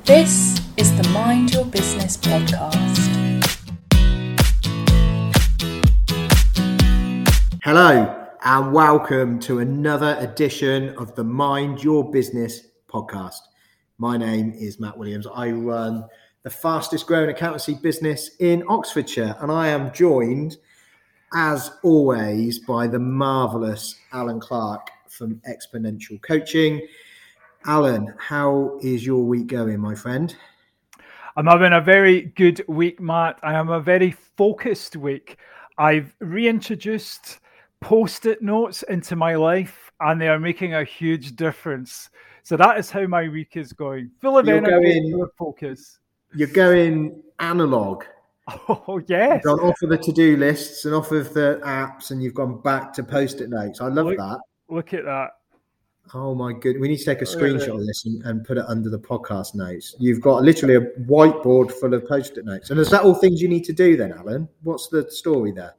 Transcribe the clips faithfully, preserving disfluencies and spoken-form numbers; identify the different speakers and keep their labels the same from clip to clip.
Speaker 1: This is the Mind Your Business podcast.
Speaker 2: Hello and welcome to another edition of the Mind Your Business podcast. My name is Matt Williams. I run the fastest growing accountancy business in Oxfordshire, and I am joined, as always, by the marvellous Alan Clark from Exponential Coaching. Alan, how is your week going, my friend?
Speaker 3: I'm having a very good week, Matt. I am a very focused week. I've reintroduced Post-it notes into my life, and they are making a huge difference. So that is how my week is going. Full of
Speaker 2: You're
Speaker 3: energy,
Speaker 2: going,
Speaker 3: full of focus.
Speaker 2: You're going analog.
Speaker 3: Oh, yes.
Speaker 2: You've gone off of the to-do lists and off of the apps, and you've gone back to Post-it notes. I love
Speaker 3: look,
Speaker 2: that.
Speaker 3: Look at that.
Speaker 2: Oh my good! We need to take a screenshot of this and, and put it under the podcast notes. You've got literally a whiteboard full of Post-it notes. And is that all things you need to do then, Alan? What's the story there?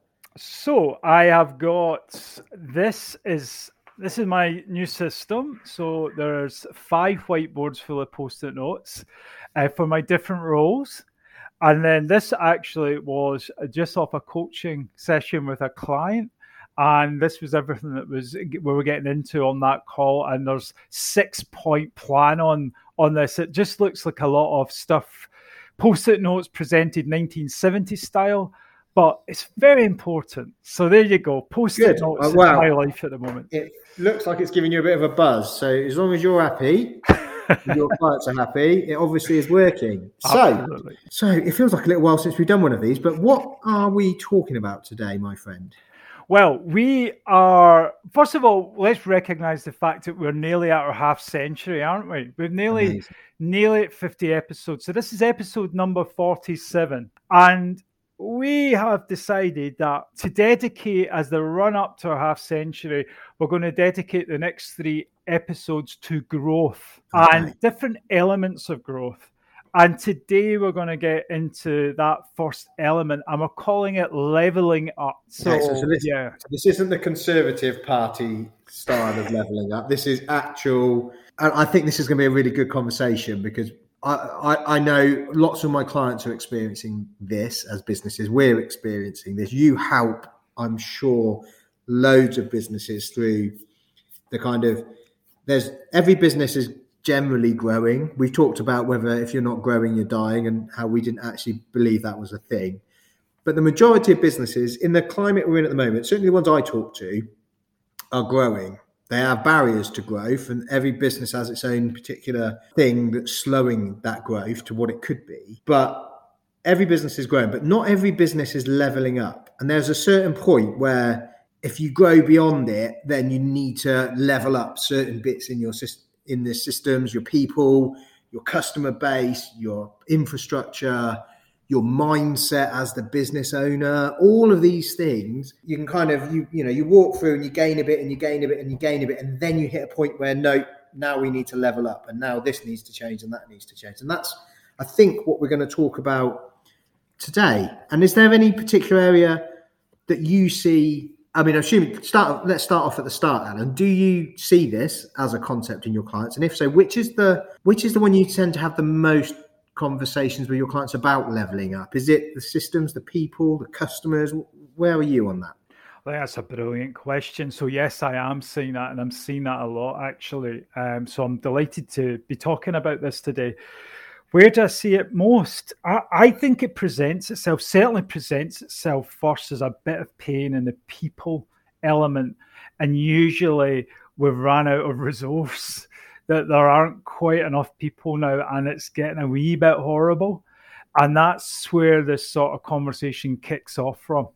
Speaker 3: So I have got, this is this is my new system. So there's five whiteboards full of Post-it notes uh, for my different roles. And then this actually was just off a coaching session with a client. And this was everything that was we were getting into on that call. And there's six point plan on, on this. It just looks like a lot of stuff. Post-it notes presented nineteen seventy style, but it's very important. So there you go. Post-it
Speaker 2: Good.
Speaker 3: notes
Speaker 2: Oh, wow.
Speaker 3: in my life at the moment.
Speaker 2: It looks like it's giving you a bit of a buzz. So as long as you're happy, your clients are happy, it obviously is working. So,
Speaker 3: Absolutely.
Speaker 2: so it feels like a little while since we've done one of these, but what are we talking about today, my friend?
Speaker 3: Well, we are, first of all, let's recognize the fact that we're nearly at our half century, aren't we? We've nearly,
Speaker 2: Amazing.
Speaker 3: nearly at fifty episodes. So this is episode number forty-seven. And we have decided that to dedicate, as the run up to our half century, we're going to dedicate the next three episodes to growth
Speaker 2: Okay.
Speaker 3: and different elements of growth. And today we're going to get into that first element, and we're calling it leveling up. So,
Speaker 2: Okay, so, so this,
Speaker 3: yeah.
Speaker 2: so this isn't the Conservative Party style of levelling up. This is actual, and I think this is going to be a really good conversation because I, I, I know lots of my clients are experiencing this as businesses. We're experiencing this. You help, I'm sure, loads of businesses through the kind of, there's every business is generally growing. We've talked about whether if you're not growing, you're dying, and how we didn't actually believe that was a thing. But the majority of businesses in the climate we're in at the moment, certainly the ones I talk to, are growing. They have barriers to growth, and every business has its own particular thing that's slowing that growth to what it could be. But every business is growing, but not every business is leveling up. And there's a certain point where if you grow beyond it, then you need to level up certain bits in your system, in the systems, your people, your customer base, your infrastructure, your mindset as the business owner, all of these things. You can kind of, you you know, you walk through and you gain a bit and you gain a bit and you gain a bit. And then you hit a point where, no, now we need to level up, and now this needs to change and that needs to change. And that's, I think, what we're going to talk about today. And is there any particular area that you see? I mean, assuming start. Let's start off at the start, Alan. Do you see this as a concept in your clients? And if so, which is the which is the one you tend to have the most conversations with your clients about leveling up? Is it the systems, the people, the customers? Where are you on that?
Speaker 3: Well, that's a brilliant question. So yes, I am seeing that, and I'm seeing that a lot actually. Um, so I'm delighted to be talking about this today. Where do I see it most? I, I think it presents itself, certainly presents itself first as a bit of pain in the people element. And usually we've run out of resource, that there aren't quite enough people now, and it's getting a wee bit horrible. And that's where this sort of conversation kicks off from.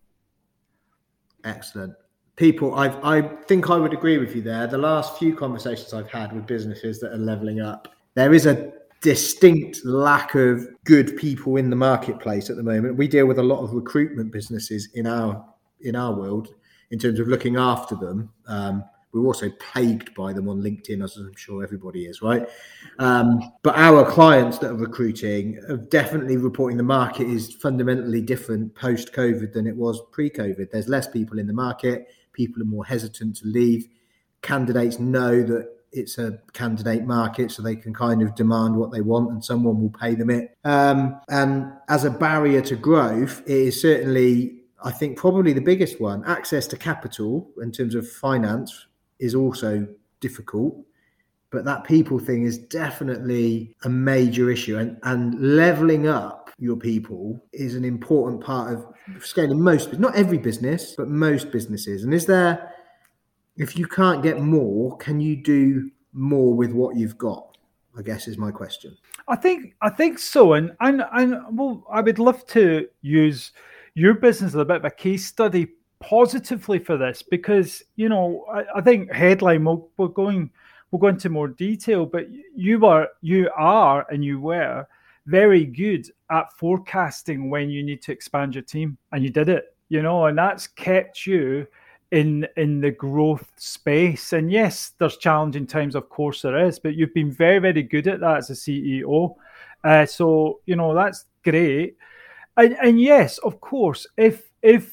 Speaker 2: Excellent. People, I I think I would agree with you there. The last few conversations I've had with businesses that are leveling up, there is a distinct lack of good people in the marketplace at the moment. We deal with a lot of recruitment businesses in our in our world in terms of looking after them. Um, we're also plagued by them on LinkedIn, as I'm sure everybody is, right? Um, but our clients that are recruiting are definitely reporting the market is fundamentally different post-COVID than it was pre-COVID. There's less people in the market. People are more hesitant to leave. Candidates know that it's a candidate market, so they can kind of demand what they want and someone will pay them it. Um, and as a barrier to growth, it is certainly, I think, probably the biggest one. Access to capital in terms of finance is also difficult, but that people thing is definitely a major issue. And, and leveling up your people is an important part of scaling most, not every business, but most businesses. And is there, if you can't get more, can you do more with what you've got? I guess is my question.
Speaker 3: I think I think so, and and and well, I would love to use your business as a bit of a case study positively for this, because you know I, I think headline we'll, we're going we'll go into more detail, but you were you are and you were very good at forecasting when you need to expand your team, and you did it, you know, and that's kept you in in the growth space. And yes, there's challenging times, of course there is, but you've been very, very good at that as a C E O. Uh, so, you know, that's great. And, and yes, of course, if if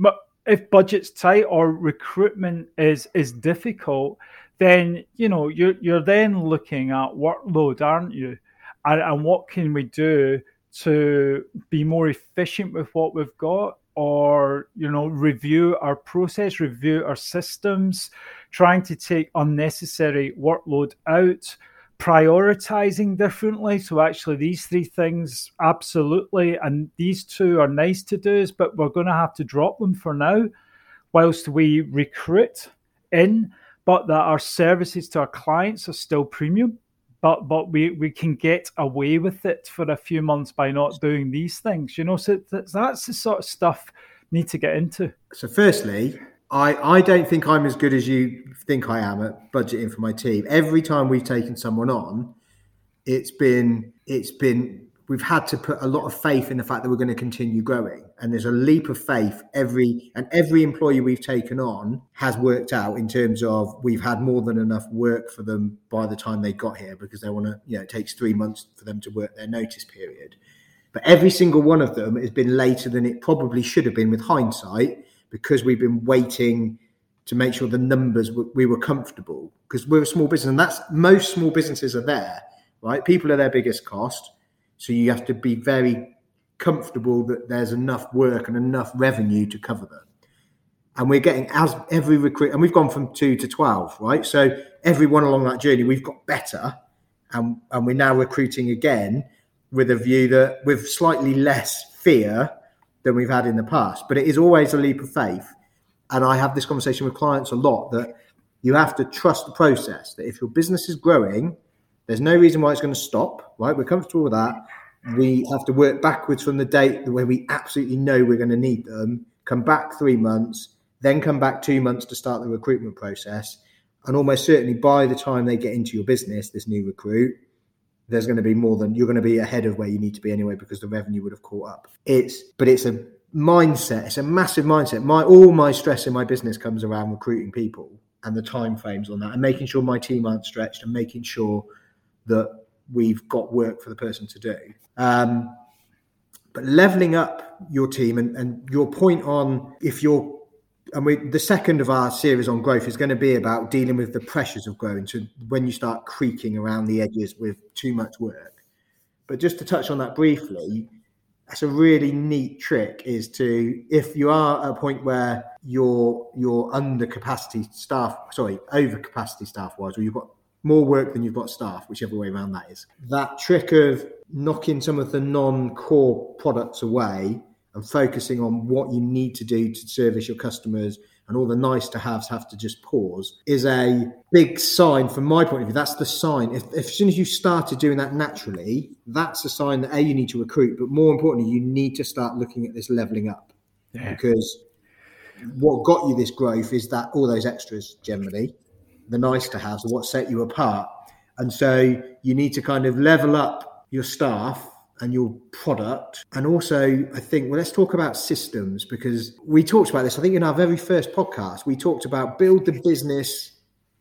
Speaker 3: if budget's tight or recruitment is is difficult, then, you know, you're, you're then looking at workload, aren't you? And, and what can we do to be more efficient with what we've got? Or, you know, review our process, review our systems, trying to take unnecessary workload out, prioritizing differently. So actually these three things, absolutely, and these two are nice to do, but we're going to have to drop them for now whilst we recruit in, but that our services to our clients are still premium. But but we, we can get away with it for a few months by not doing these things, you know. So that's, that's the sort of stuff we need to get into.
Speaker 2: So firstly, I, I don't think I'm as good as you think I am at budgeting for my team. Every time we've taken someone on, it's been it's been we've had to put a lot of faith in the fact that we're going to continue growing. And there's a leap of faith every and every employee we've taken on has worked out in terms of we've had more than enough work for them by the time they got here, because they want to, you know, it takes three months for them to work their notice period. But every single one of them has been later than it probably should have been with hindsight, because we've been waiting to make sure the numbers w- we were comfortable, because we're a small business, and that's most small businesses are there, right? People are their biggest cost. So you have to be very comfortable that there's enough work and enough revenue to cover them. And we're getting, as every recruit, and we've gone from two to twelve, right? So everyone along that journey, we've got better, and, and we're now recruiting again with a view that with slightly less fear than we've had in the past. But it is always a leap of faith. And I have this conversation with clients a lot, that you have to trust the process, that if your business is growing, there's no reason why it's going to stop, right? We're comfortable with that. We have to work backwards from the date where we absolutely know we're going to need them, come back three months, then come back two months to start the recruitment process. And almost certainly by the time they get into your business, this new recruit, there's going to be more than, you're going to be ahead of where you need to be anyway, because the revenue would have caught up. It's, but it's a mindset. It's a massive mindset. My, all my stress in my business comes around recruiting people and the timeframes on that, and making sure my team aren't stretched, and making sure that we've got work for the person to do. Um, but leveling up your team, and, and your point on, if you're, and we, the second of our series on growth is going to be about dealing with the pressures of growing, to when you start creaking around the edges with too much work. But just to touch on that briefly, that's a really neat trick, is to, if you are at a point where you're, you're under capacity staff, sorry, over capacity staff wise, or you've got more work than you've got staff, whichever way around that is. That trick of knocking some of the non-core products away and focusing on what you need to do to service your customers, and all the nice to haves have to just pause, is a big sign from my point of view. That's the sign. If, if as soon as you started doing that naturally, that's a sign that A, you need to recruit, but more importantly, you need to start looking at this leveling up. Yeah. Because what got you this growth is that all those extras, generally, the nice to haves, are what set you apart. And so you need to kind of level up your staff and your product. And also, I think, well, let's talk about systems, because we talked about this, I think, in our very first podcast. We talked about build the business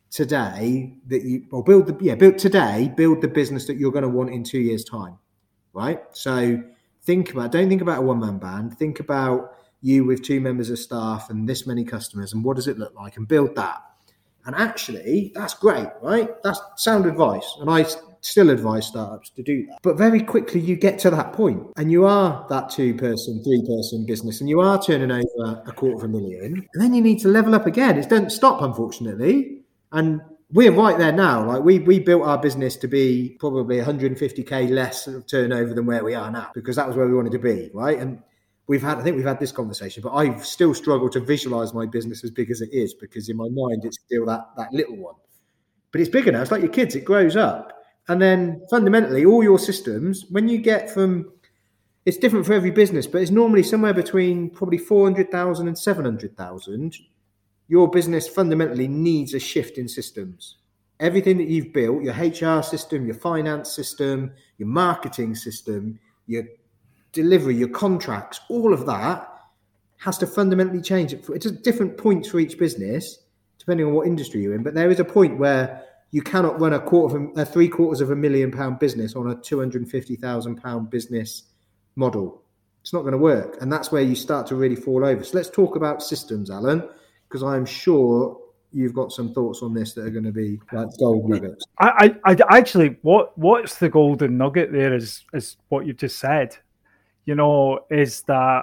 Speaker 2: today that you, or build the, yeah, build today, build the business that you're going to want in two years' time, right? So think about, don't think about a one-man band. Think about you with two members of staff and this many customers, and what does it look like, and build that. And actually, that's great, right? That's sound advice. And I still advise startups to do that. But very quickly, you get to that point and you are that two-person, three-person business and you are turning over a quarter of a million. And then you need to level up again. It doesn't stop, unfortunately. And we're right there now. Like we we built our business to be probably one hundred fifty K less of turnover than where we are now, because that was where we wanted to be, right? And we've had, I think we've had this conversation, but I still struggle to visualize my business as big as it is, because in my mind it's still that that little one. But it's bigger now. It's like your kids. It grows up. And then fundamentally, all your systems, when you get from, it's different for every business, but it's normally somewhere between probably four hundred thousand and seven hundred thousand. Your business fundamentally needs a shift in systems. Everything that you've built, your H R system, your finance system, your marketing system, your delivery, your contracts, all of that has to fundamentally change. It's at different points for each business, depending on what industry you're in. But there is a point where you cannot run a quarter of a, a three quarters of a million pound business on a two hundred fifty thousand pound business model. It's not going to work. And that's where you start to really fall over. So let's talk about systems, Alan, because I'm sure you've got some thoughts on this that are going to be like gold nuggets.
Speaker 3: I, I, I actually, what what's the golden nugget there is, is what you've just said, you know, is that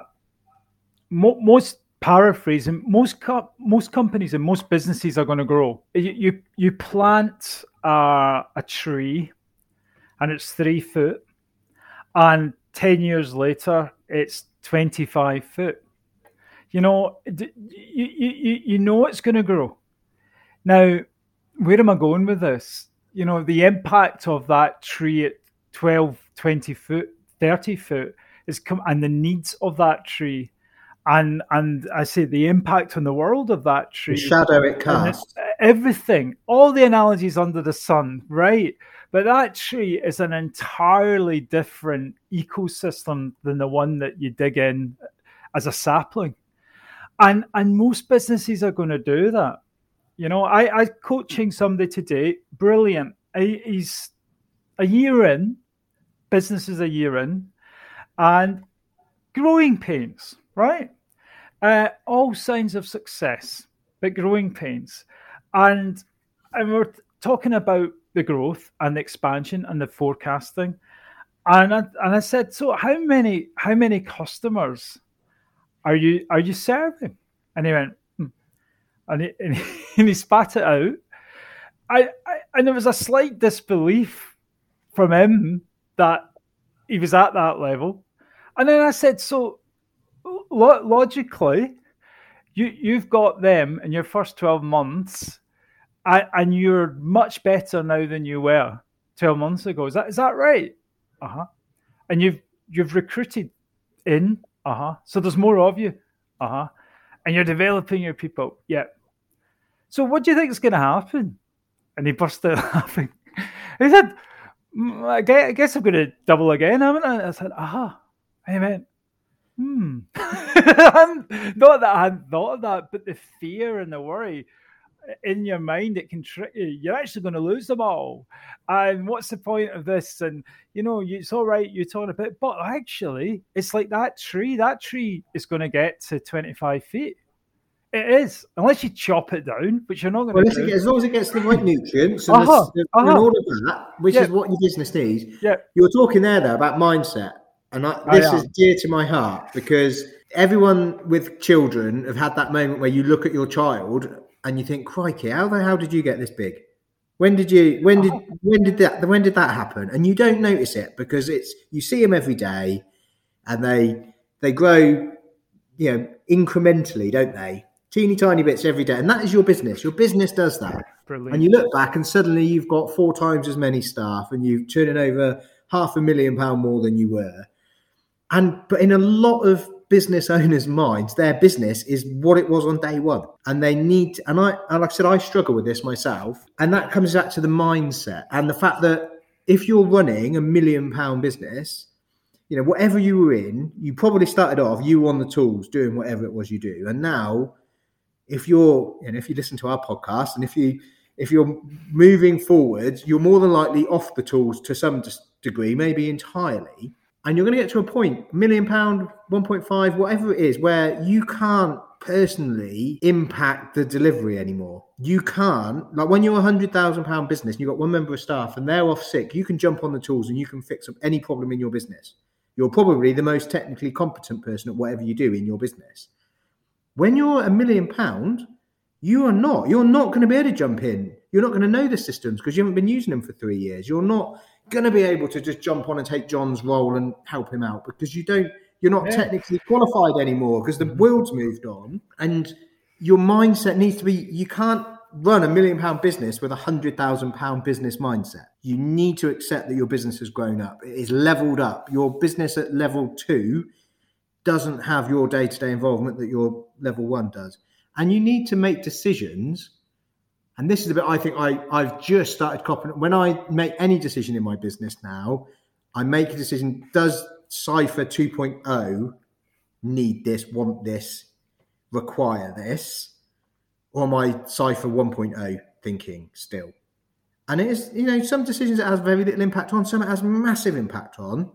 Speaker 3: mo- most paraphrasing, most co- most companies and most businesses are going to grow. You you, you plant uh, a tree and it's three foot, and ten years later it's twenty-five foot. You know, you you you know it's going to grow. Now, where am I going with this? You know, the impact of that tree at twelve, twenty foot, thirty foot is come, and the needs of that tree. And and I say the impact on the world of that tree.
Speaker 2: The shadow it casts.
Speaker 3: Everything, all the analogies under the sun, right? But that tree is an entirely different ecosystem than the one that you dig in as a sapling. And and most businesses are going to do that. You know, I, I coaching somebody today, brilliant. I, he's a year in, business is a year in, and growing pains. Right? Uh, all signs of success, but growing pains. And, and we're talking about the growth and the expansion and the forecasting. And I, and I said, so how many how many customers are you are you serving? And he went, hmm. and, he, and, he, and he spat it out. I, I and there was a slight disbelief from him that he was at that level. And then I said, so logically, you, you've got them in your first twelve months, and, and you're much better now than you were twelve months ago. Is that is that right? Uh-huh. And you've you've recruited in, uh-huh. So there's more of you. Uh-huh. And you're developing your people. Yeah. So what do you think is going to happen? And he burst out laughing. He said, I guess I'm going to double again, haven't I? I said, aha. And he went, Hmm. Not that I hadn't thought of that, but the fear and the worry in your mind, it can trick you. You're actually going to lose them all. And what's the point of this? And, you know, it's all right, you're talking about, but actually, it's like that tree. That tree is going to get to twenty-five feet. It is, unless you chop it down, which you're not going
Speaker 2: well,
Speaker 3: to do.
Speaker 2: Get, as long as it gets the right nutrients and,
Speaker 3: uh-huh,
Speaker 2: the,
Speaker 3: uh-huh.
Speaker 2: and all of that, which
Speaker 3: yeah.
Speaker 2: is what your business needs.
Speaker 3: Yeah.
Speaker 2: You were talking there, though, about mindset. And I, this I is dear to my heart, because everyone with children have had that moment where you look at your child and you think, crikey, how the hell did you get this big? When did you, when did, when did that, when did that happen? And you don't notice it because it's, you see them every day and they, they grow, you know, incrementally, don't they? Teeny tiny bits every day. And that is your business. Your business does that. Brilliant. And you look back and suddenly you've got four times as many staff and you've turning over half a million pound more than you were. And but in a lot of business owners' minds, their business is what it was on day one, and they need. And I, and like I said, I struggle with this myself, and that comes back to the mindset and the fact that if you're running a million pound business, you know, whatever you were in, you probably started off you were on the tools doing whatever it was you do, and now, if you're, and if you listen to our podcast, and if you if you're moving forward, you're more than likely off the tools to some degree, maybe entirely. And you're going to get to a point, million pound, one point five, whatever it is, where you can't personally impact the delivery anymore. You can't, like when you're a one hundred thousand pound business, and you've got one member of staff and they're off sick, you can jump on the tools and you can fix up any problem in your business. You're probably the most technically competent person at whatever you do in your business. When you're a million pound, you are not. You're not going to be able to jump in. You're not going to know the systems because you haven't been using them for three years. You're not going to be able to just jump on and take John's role and help him out because you don't, you're not yeah. technically qualified anymore because the world's moved on, and your mindset needs to be, you can't run a million pound business with a hundred thousand pound business mindset. You need to accept that your business has grown up. It is leveled up. Your business at level two doesn't have your day-to-day involvement that your level one does. And you need to make decisions. And this is the bit I think I, I've just started copying. When I make any decision in my business now, I make a decision, does Cypher two point oh need this, want this, require this? Or am I Cypher one point oh thinking still? And it is, you know, some decisions it has very little impact on, some it has massive impact on.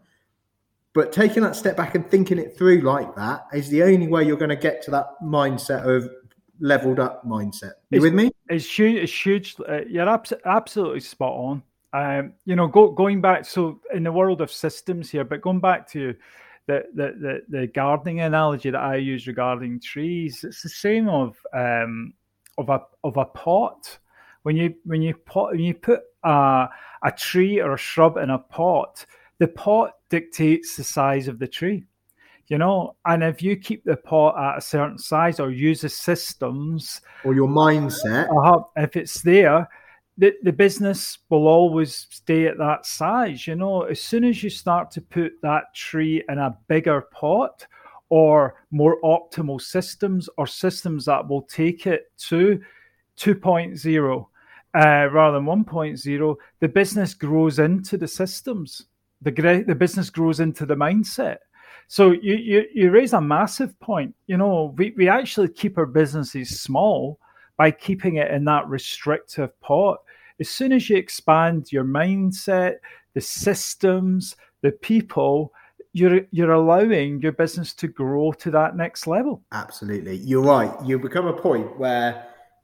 Speaker 2: But taking that step back and thinking it through like that is the only way you're going to get to that mindset of leveled up mindset. You
Speaker 3: it's,
Speaker 2: with me?
Speaker 3: It's huge. It's huge. Uh, you're abs- absolutely spot on. Um, you know, go, going back, so in the world of systems here, but going back to the, the, the, the gardening analogy that I use regarding trees, it's the same of um, of a of a pot. When you when you pot when you put a, a tree or a shrub in a pot, the pot dictates the size of the tree. You know, and if you keep the pot at a certain size or use the systems
Speaker 2: or your mindset,
Speaker 3: uh, if it's there, the, the business will always stay at that size. You know, as soon as you start to put that tree in a bigger pot or more optimal systems or systems that will take it to two point oh uh, rather than one point oh, the business grows into the systems. The, the business grows into the mindset. So you, you you raise a massive point. You know, we, we actually keep our businesses small by keeping it in that restrictive pot. As soon as you expand your mindset, the systems, the people, you're you're allowing your business to grow to that next level.
Speaker 2: Absolutely. You're right. You become a point where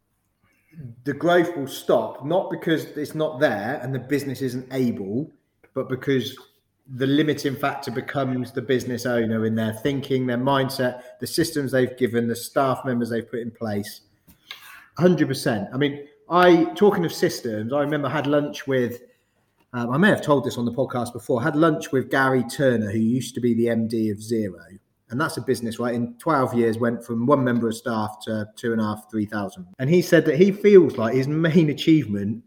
Speaker 2: the growth will stop, not because it's not there and the business isn't able, but because the limiting factor becomes the business owner in their thinking, their mindset, the systems they've given, the staff members they've put in place. one hundred percent. I mean, I, talking of systems, I remember I had lunch with, um, I may have told this on the podcast before, I had lunch with Gary Turner, who used to be the M D of Xero. And that's a business, right? In twelve years, went from one member of staff to two and a half, three thousand. And he said that he feels like his main achievement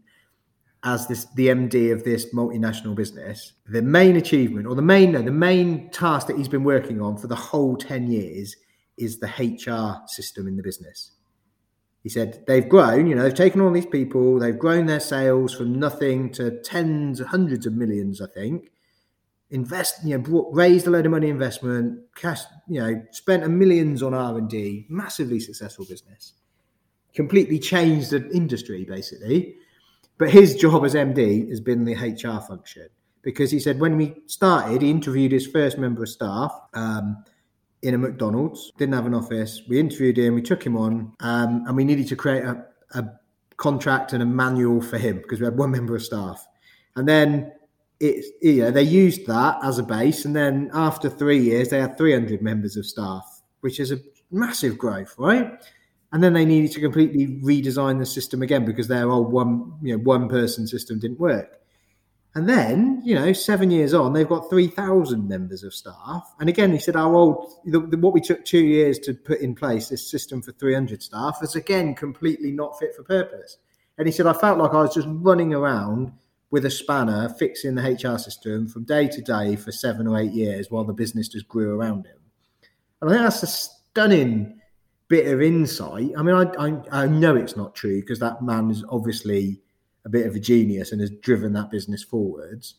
Speaker 2: as this the M D of this multinational business, the main achievement or the main no, the main task that he's been working on for the whole ten years is the H R system in the business. He said they've grown, you know, they've taken all these people, they've grown their sales from nothing to tens, hundreds of millions, I think. Invest, you know, brought, raised a load of money investment, cash, you know, spent a millions on R and D, massively successful business, completely changed the industry basically. But his job as M D has been the H R function, because he said when we started, he interviewed his first member of staff um, in a McDonald's, didn't have an office. We interviewed him, we took him on, um, and we needed to create a, a contract and a manual for him because we had one member of staff. And then it, you know, they used that as a base. And then after three years, they had three hundred members of staff, which is a massive growth, right? And then they needed to completely redesign the system again because their old one, you know, one person system didn't work. And then, you know, seven years on, they've got three thousand members of staff. And again, he said our old, the, the, what we took two years to put in place, this system for three hundred staff, is again completely not fit for purpose. And he said, I felt like I was just running around with a spanner, fixing the H R system from day to day for seven or eight years while the business just grew around him. And I think that's a stunning bit of insight. I mean, I, I I know it's not true because that man is obviously a bit of a genius and has driven that business forwards.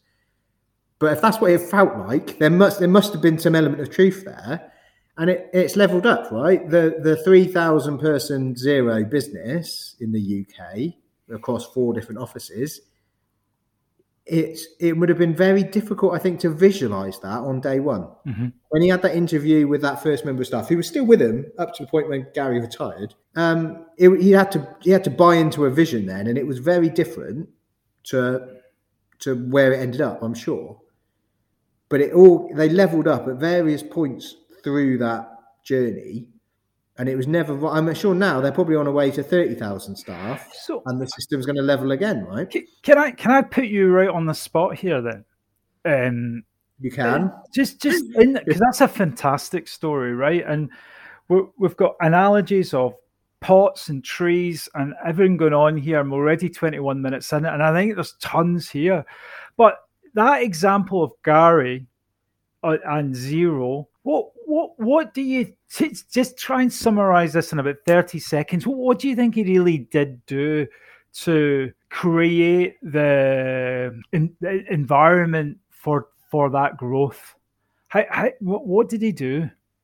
Speaker 2: But if that's what it felt like, there must there must have been some element of truth there, and it, it's leveled up, right? The the three thousand person Xero business in the U K across four different offices, it's it would have been very difficult, I think, to visualize that on day one.
Speaker 3: Mm-hmm.
Speaker 2: When he had that interview with that first member of staff, who was still with him up to the point when Gary retired, um, it, he had to he had to buy into a vision then, and it was very different to to where it ended up, I'm sure. But it all they leveled up at various points through that journey. And it was never, I'm sure now they're probably on a way to thirty thousand staff, so, and the system's going to level again, right?
Speaker 3: Can I can I put you right on the spot here then? Um,
Speaker 2: you can.
Speaker 3: Just, just because that's a fantastic story, right? And we're, we've got analogies of pots and trees and everything going on here. I'm already twenty-one minutes in it, and I think there's tons here. But that example of Gary and Xero, what what what do you t- just try and summarize this in about thirty seconds? What, what do you think he really did do to create the, in, the environment for for that growth? How, how, what, what did he do?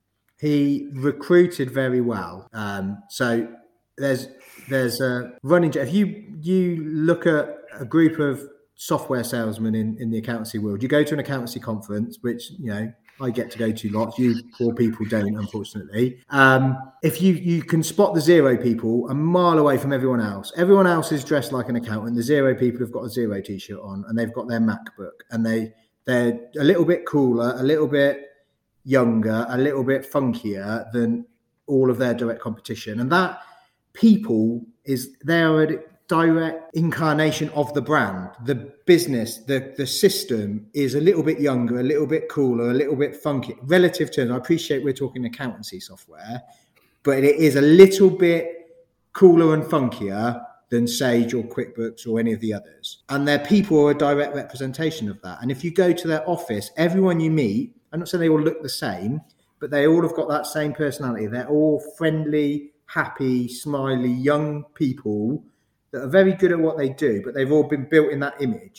Speaker 2: He recruited very well. Um, so there's there's a running. If you you look at a group of software salesmen in, in the accountancy world, you go to an accountancy conference, which, you know, I get to go to lots. You poor people don't, unfortunately. Um, if you, you can spot the Xero people a mile away from everyone else. Everyone else is dressed like an accountant. The Xero people have got a Xero t-shirt on and they've got their MacBook, and they, they're a little bit cooler, a little bit younger, a little bit funkier than all of their direct competition. And that people is, they're a direct incarnation of the brand. The business, the the system is a little bit younger, a little bit cooler, a little bit funky. Relative terms, I appreciate we're talking accountancy software, but it is a little bit cooler and funkier than Sage or QuickBooks or any of the others. And their people are a direct representation of that. And if you go to their office, everyone you meet, I'm not saying they all look the same, but they all have got that same personality. They're all friendly, happy, smiley, young people that are very good at what they do, but they've all been built in that image.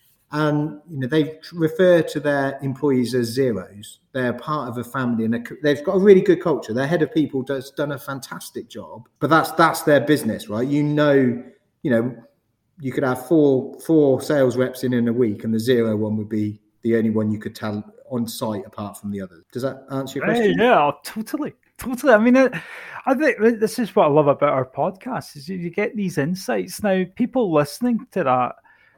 Speaker 2: And, you know, they refer to their employees as Xeros. They're part of a family, and they've got a really good culture. Their head of people does done a fantastic job, but that's that's their business, right? You know, you know, you could have four four sales reps in in a week, and the Xero one would be the only one you could tell on site apart from the others. Does that answer your question?
Speaker 3: Hey, yeah, totally. Totally. I mean, I think this is what I love about our podcast is you get these insights. Now, people listening to that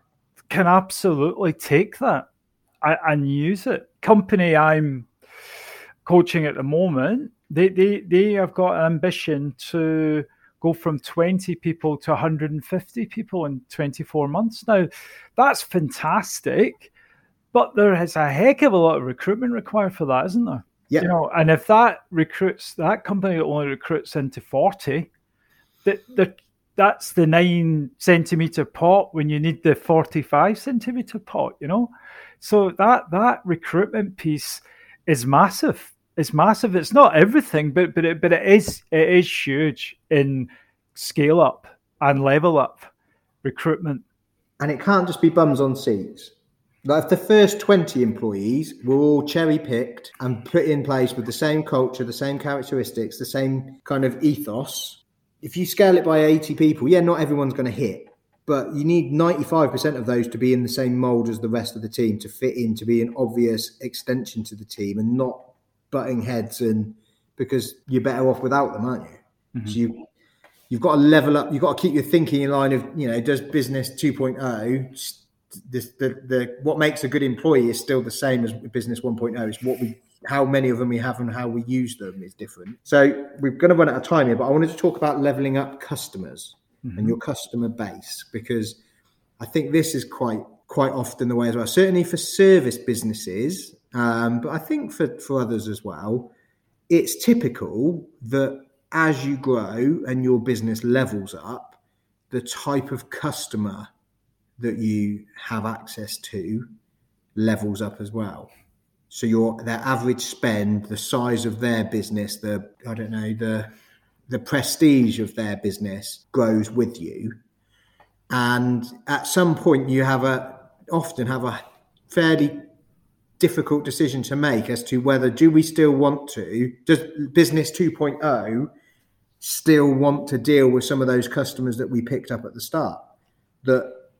Speaker 3: can absolutely take that and use it. Company I'm coaching at the moment, they they they have got an ambition to go from twenty people to one hundred fifty people in twenty-four months. Now, that's fantastic, but there is a heck of a lot of recruitment required for that, isn't there?
Speaker 2: Yeah.
Speaker 3: You know, and if that recruits, that company only recruits into forty, that that that's the nine centimeter pot when you need the forty-five centimeter pot, you know? So that that recruitment piece is massive. It's massive. It's not everything, but but it, but it is it is huge in scale up and level up recruitment.
Speaker 2: And it can't just be bums on seats. Like if the first twenty employees were all cherry picked and put in place with the same culture, the same characteristics, the same kind of ethos, if you scale it by eighty people, yeah, not everyone's going to hit, but you need ninety-five percent of those to be in the same mold as the rest of the team, to fit in, to be an obvious extension to the team and not butting heads, and because you're better off without them, aren't you? Mm-hmm. So you, you've got to level up. You've got to keep your thinking in line of, you know, does business two point oh, this, the, the, what makes a good employee is still the same as business one point oh. It's what we, how many of them we have and how we use them is different. So we're going to run out of time here, but I wanted to talk about leveling up customers mm-hmm. and your customer base, because I think this is quite quite often the way as well. Certainly for service businesses, um, but I think for, for others as well, it's typical that as you grow and your business levels up, the type of customer that you have access to levels up as well. So your their average spend, the size of their business, the I don't know, the the prestige of their business grows with you. And at some point you have a often have a fairly difficult decision to make as to whether do we still want to, does business two point oh still want to deal with some of those customers that we picked up at the start that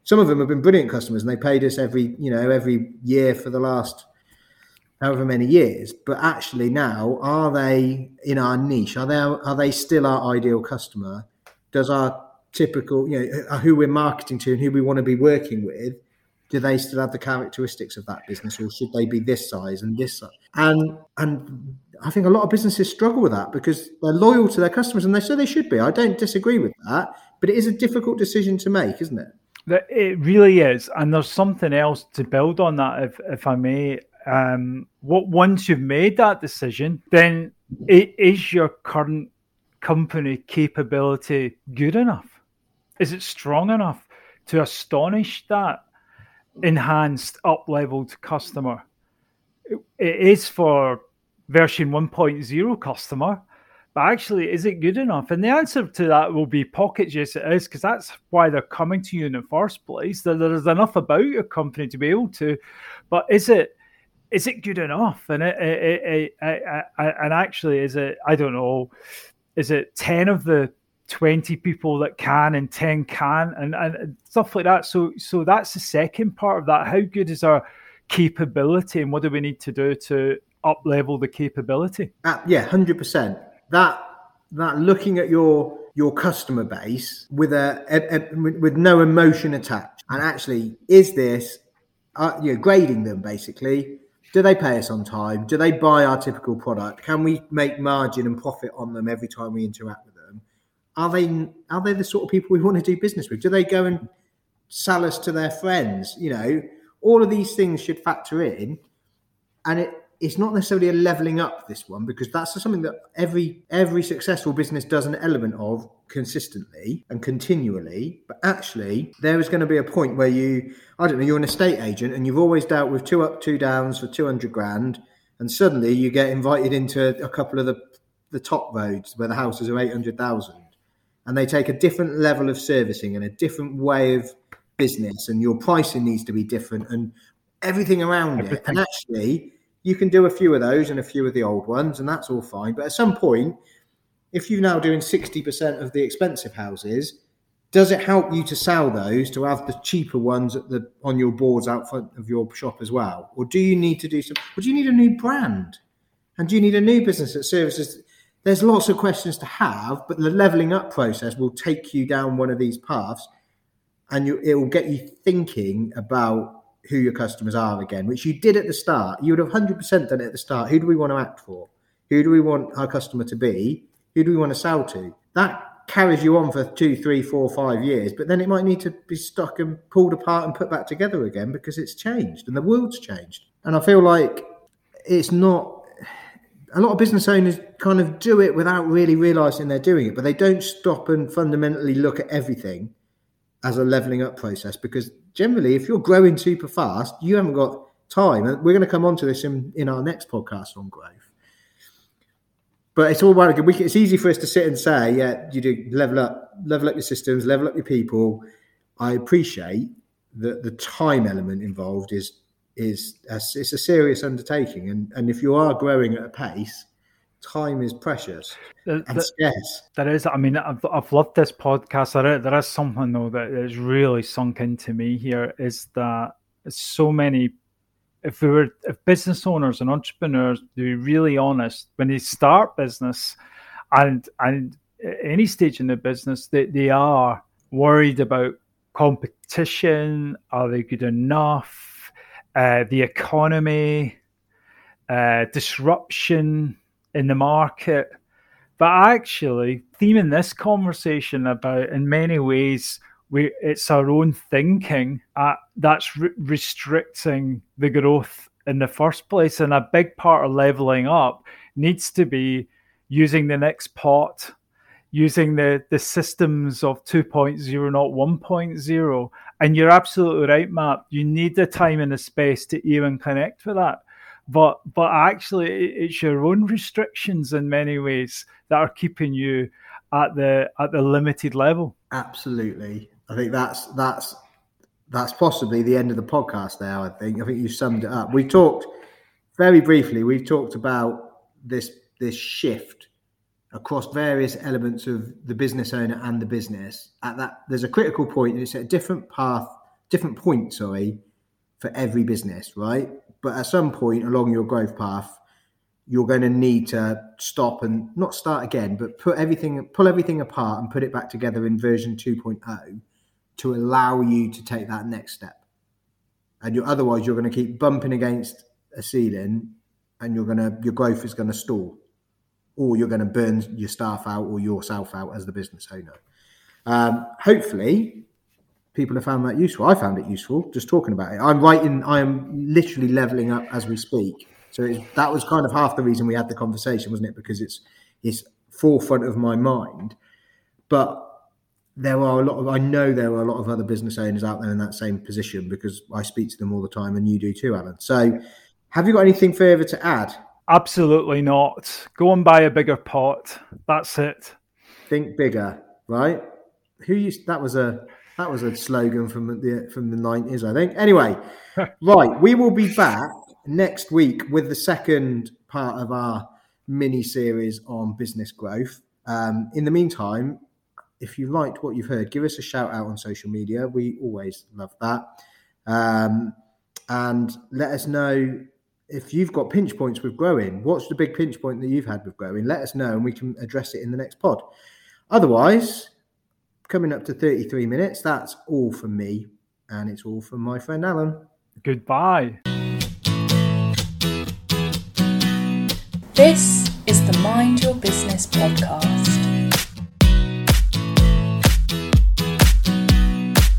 Speaker 2: some of them have been brilliant customers and they paid us every, you know, every year for the last however many years. But actually now, are they in our niche? Are they, are they still our ideal customer? Does our typical, you know, who we're marketing to and who we want to be working with, do they still have the characteristics of that business, or should they be this size and this size? And and I think a lot of businesses struggle with that because they're loyal to their customers, and they say they should be. I don't disagree with that, but it is a difficult decision to make, isn't it?
Speaker 3: It really is. And there's something else to build on that, if if I may. Um, what once you've made that decision, then it, is your current company capability good enough? Is it strong enough to astonish that enhanced, up-leveled customer? It, it is for version one point oh customer, but actually, is it good enough? And the answer to that will be pockets. Yes, it is, because that's why they're coming to you in the first place. That there's enough about your company to be able to, but is it is it good enough? And it, it, it, it, it, and actually, is it? I don't know. Is it ten of the twenty people that can and ten can and, and stuff like that? So so that's the second part of that. How good is our capability, and what do we need to do to up level the capability?
Speaker 2: Uh, yeah, one hundred percent. That that looking at your your customer base with a, a, a with no emotion attached, and actually, is this uh, you know, grading them basically? Do they pay us on time? Do they buy our typical product? Can we make margin and profit on them every time we interact with them? Are they are they the sort of people we want to do business with? Do they go and sell us to their friends? You know, all of these things should factor in, and it, it's not necessarily a leveling up, this one, because that's something that every every successful business does an element of consistently and continually. But actually, there is going to be a point where you, I don't know, you're an estate agent and you've always dealt with two up, two downs for two hundred grand, and suddenly you get invited into a couple of the, the top roads where the houses are eight hundred thousand, and they take a different level of servicing and a different way of business, and your pricing needs to be different and everything around everything. it. And actually, you can do a few of those and a few of the old ones, and that's all fine. But at some point, if you're now doing sixty percent of the expensive houses, does it help you to sell those, to have the cheaper ones at the on your boards out front of your shop as well? Or do you need to do some, or do you need a new brand? And do you need a new business that services? There's lots of questions to have, but the leveling up process will take you down one of these paths, and you, it will get you thinking about who your customers are again, which you did at the start. You would have one hundred percent done it at the start. Who do we want to act for? Who do we want our customer to be? Who do we want to sell to? That carries you on for two, three, four, five years, but then it might need to be stuck and pulled apart and put back together again because it's changed and the world's changed. And I feel like it's not, a lot of business owners kind of do it without really realising they're doing it, but they don't stop and fundamentally look at everything as a leveling up process, because generally, if you're growing super fast, you haven't got time. And we're going to come on to this in, in our next podcast on growth. But it's all right. We can, it's easy for us to sit and say, yeah, you do level up, level up your systems, level up your people. I appreciate that the time element involved is is a, it's a serious undertaking. And, and if you are growing at a pace, time is precious and
Speaker 3: that,
Speaker 2: scarce.
Speaker 3: That is, I mean, I've, I've loved this podcast. There, there is something, though, that has really sunk into me here, is that so many, if we were, if business owners and entrepreneurs, to be really honest, when they start business and and at any stage in the business, they, they are worried about competition. Are they good enough? Uh, the economy, uh, disruption in the market. But actually, theming this conversation about, in many ways, we it's our own thinking uh, that's re- restricting the growth in the first place. And a big part of leveling up needs to be using the next pot, using the, the systems of two point oh, not one point oh. And you're absolutely right, Matt. You need the time and the space to even connect with that. But but actually, it's your own restrictions in many ways that are keeping you at the at the limited level.
Speaker 2: Absolutely, I think that's that's that's possibly the end of the podcast there. I think I think you summed it up. We talked very briefly. We've talked about this this shift across various elements of the business owner and the business. At that, there's a critical point, and it's at a different path different points, sorry, for every business, right? But at some point along your growth path, you're going to need to stop and not start again, but put everything, pull everything apart and put it back together in version two point oh to allow you to take that next step. And you're, otherwise you're going to keep bumping against a ceiling and you're going to, your growth is going to stall, or you're going to burn your staff out or yourself out as the business owner. Um, hopefully people have found that useful. I found it useful just talking about it. I'm writing, I am literally leveling up as we speak. So it's, that was kind of half the reason we had the conversation, wasn't it? Because it's it's forefront of my mind. But there are a lot of, I know there are a lot of other business owners out there in that same position because I speak to them all the time, and you do too, Alan. So have you got anything further to add?
Speaker 3: Absolutely not. Go and buy a bigger pot. That's it.
Speaker 2: Think bigger, right? Who used that was a that was a slogan from the from the nineties, I think. Anyway, right, we will be back next week with the second part of our mini series on business growth. Um, in the meantime, if you liked what you've heard, give us a shout out on social media. We always love that. Um, and let us know if you've got pinch points with growing. What's the big pinch point that you've had with growing? Let us know and we can address it in the next pod. Otherwise, coming up to thirty-three minutes, that's all from me. And it's all from my friend Alan.
Speaker 3: Goodbye.
Speaker 1: This is the Mind Your Business podcast.